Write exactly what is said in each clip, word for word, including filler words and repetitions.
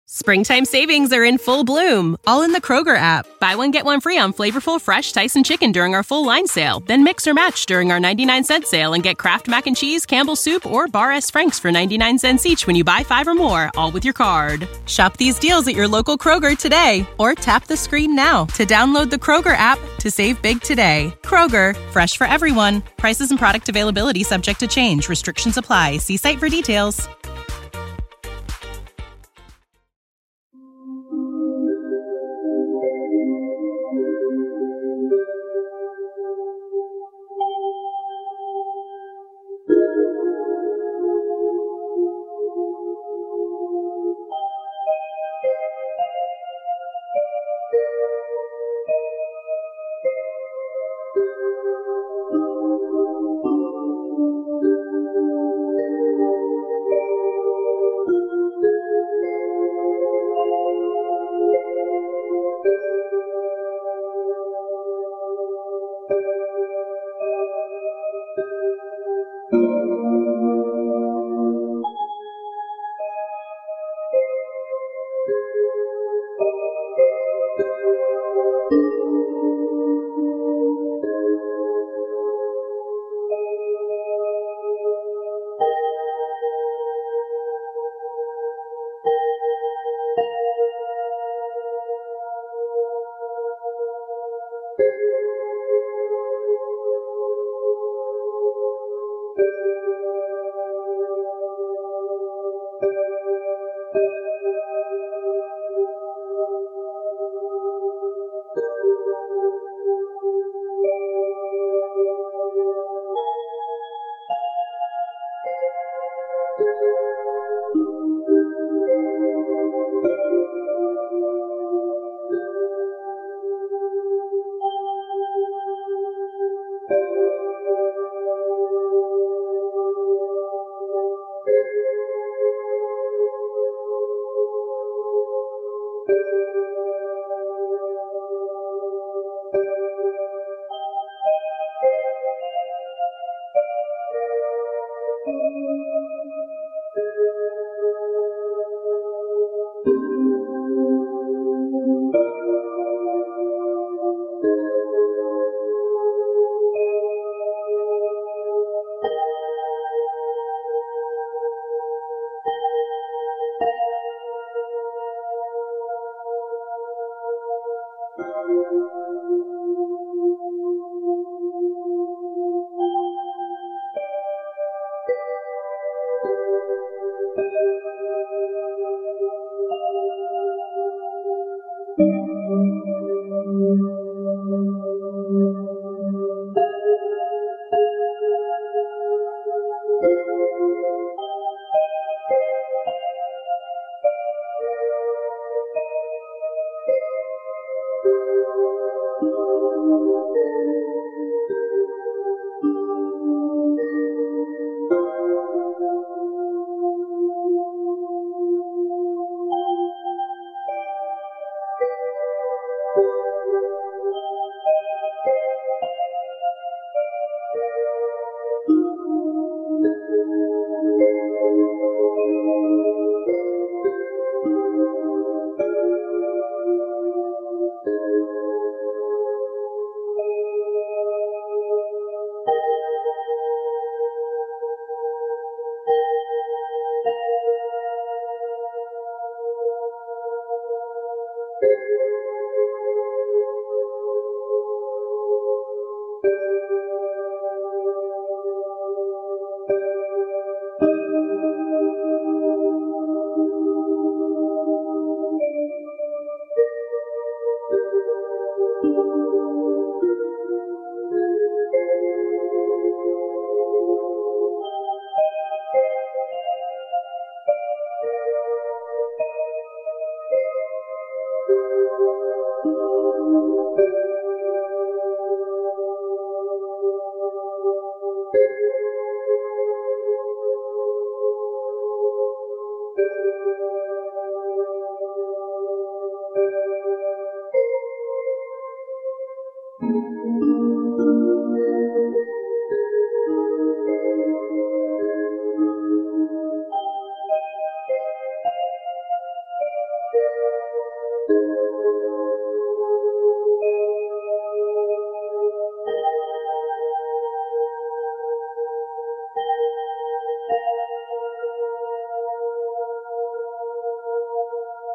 Springtime savings are in full bloom, all in the Kroger app. Buy one, get one free on flavorful, fresh Tyson chicken during our full line sale. Then mix or match during our ninety-nine cent sale and get Kraft Mac and Cheese, Campbell's Soup, or Bar S. Frank's for ninety-nine cents each when you buy five or more, all with your card. Shop these deals at your local Kroger today, or tap the screen now to download the Kroger app to save big today. Kroger, fresh for everyone. Prices and product availability subject to change. Restrictions apply. See site for details.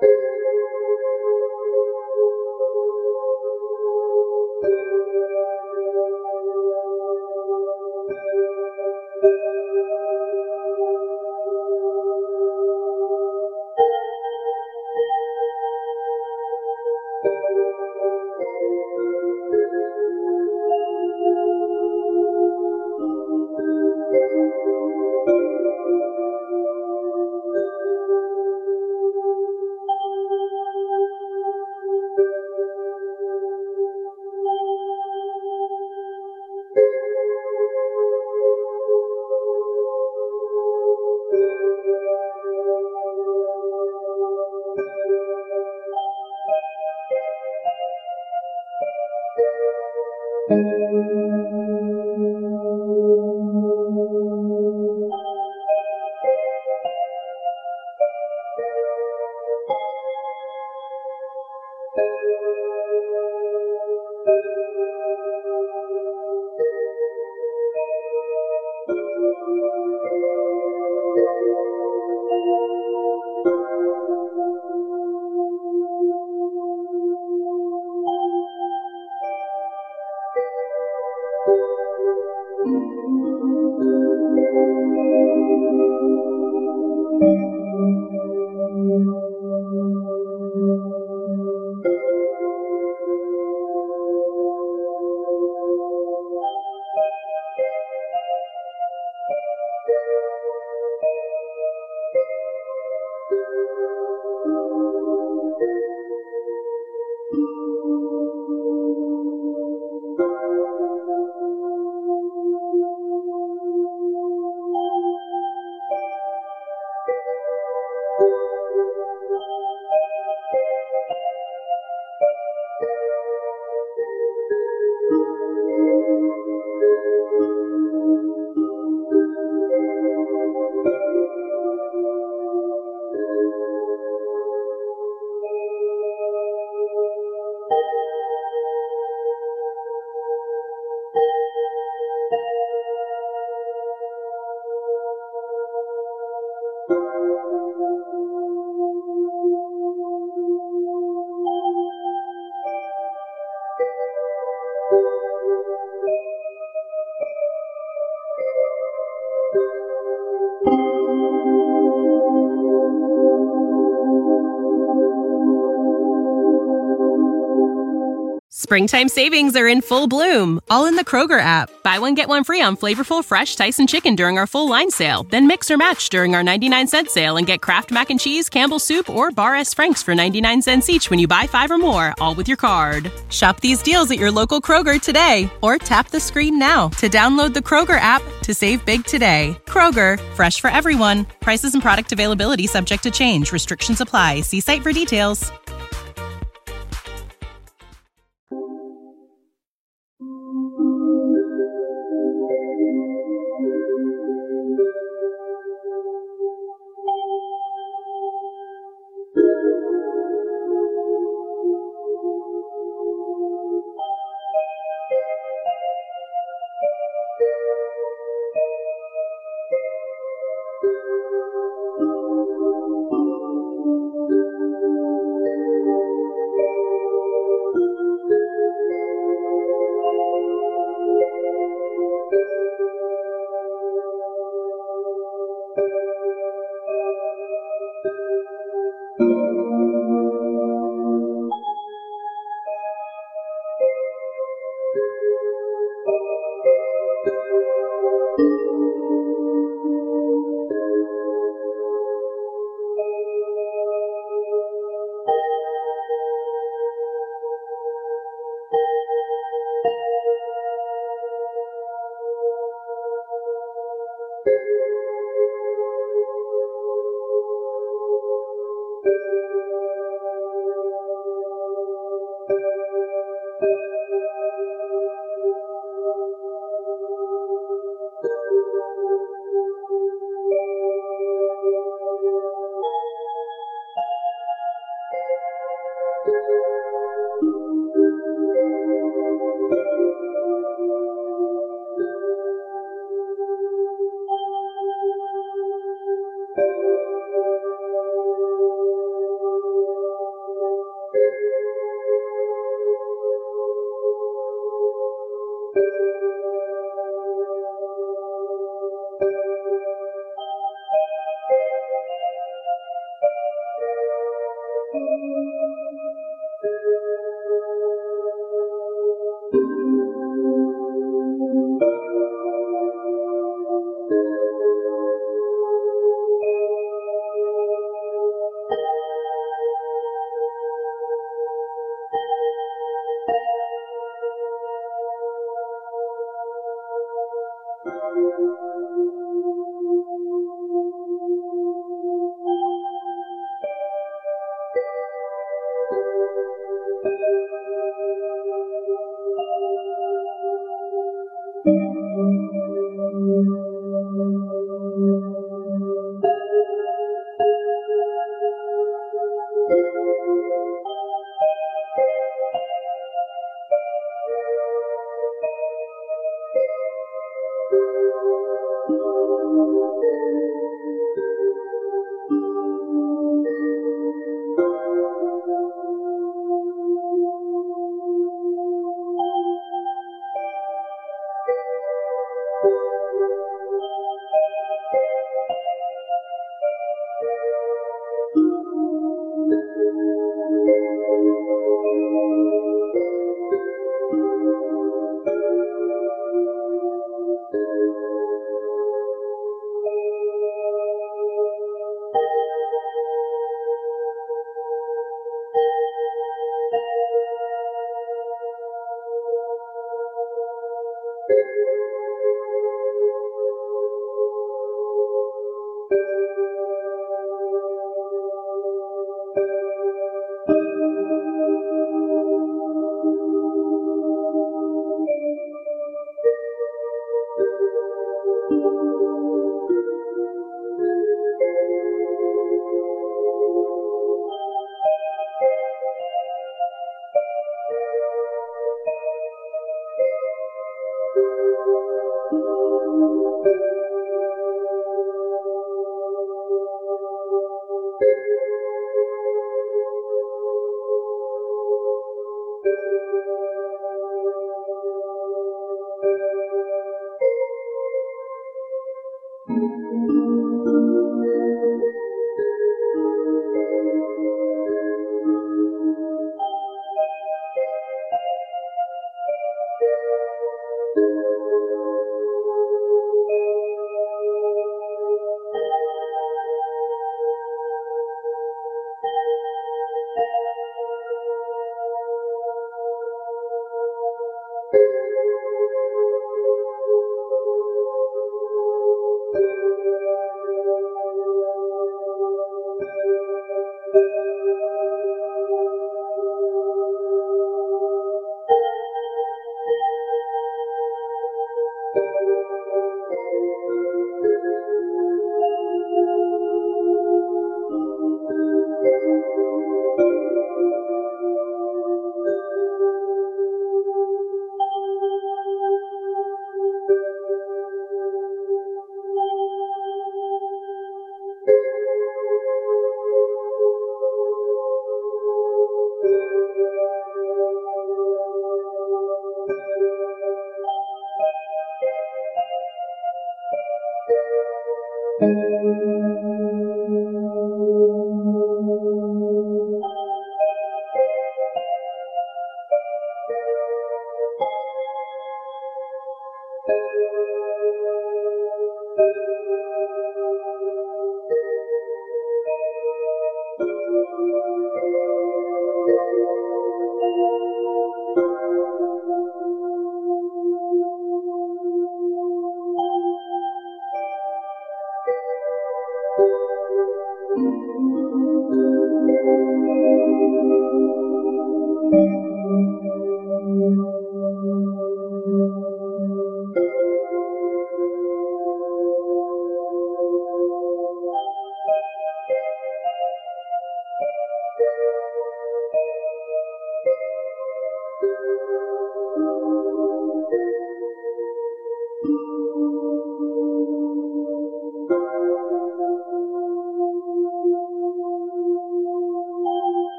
Springtime savings are in full bloom, all in the Kroger app. Buy one, get one free on flavorful fresh Tyson chicken during our full line sale. Then mix or match during our ninety-nine cent sale and get Kraft Mac and Cheese, Campbell's Soup, or Bar S. Frank's for ninety-nine cents each when you buy five or more, all with your card. Shop these deals at your local Kroger today, or tap the screen now to download the Kroger app to save big today. Kroger, fresh for everyone. Prices and product availability subject to change. Restrictions apply. See site for details.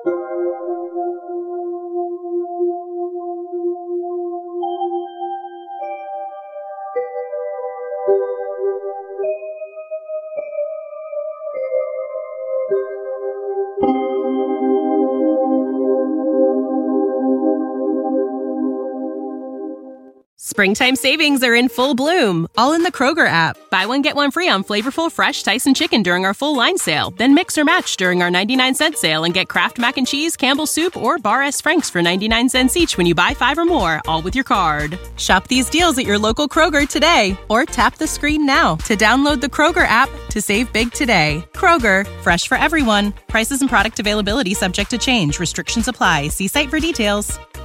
Springtime savings are in full bloom, all in the Kroger app. Buy one, get one free on flavorful fresh Tyson chicken during our full line sale. Then mix or match during our ninety-nine cent sale and get Kraft Mac and Cheese, Campbell's Soup, or Bar S. Frank's for ninety-nine cents each when you buy five or more, all with your card. Shop these deals at your local Kroger today, or tap the screen now to download the Kroger app to save big today. Kroger, fresh for everyone. Prices and product availability subject to change. Restrictions apply. See site for details.